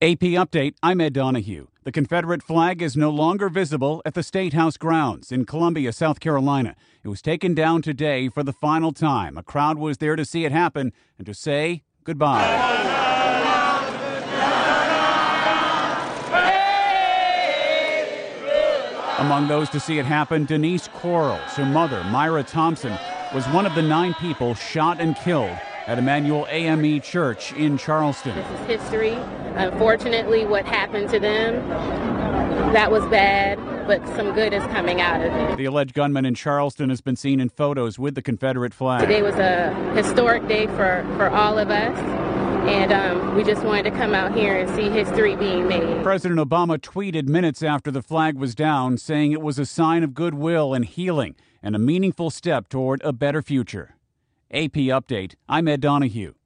AP Update, I'm Ed Donahue. The Confederate flag is no longer visible at the State House grounds in Columbia, South Carolina. It was taken down today for the final time. A crowd was there to see it happen and to say goodbye. Among those to see it happen, Denise Quarles. Her mother, Myra Thompson, was one of the 9 people shot and killed at Emmanuel AME Church in Charleston. This is history. Unfortunately, what happened to them, that was bad, but some good is coming out of it. The alleged gunman in Charleston has been seen in photos with the Confederate flag. Today was a historic day for all of us, and we just wanted to come out here and see history being made. President Obama tweeted minutes after the flag was down, saying it was a sign of goodwill and healing and a meaningful step toward a better future. AP Update, I'm Ed Donahue.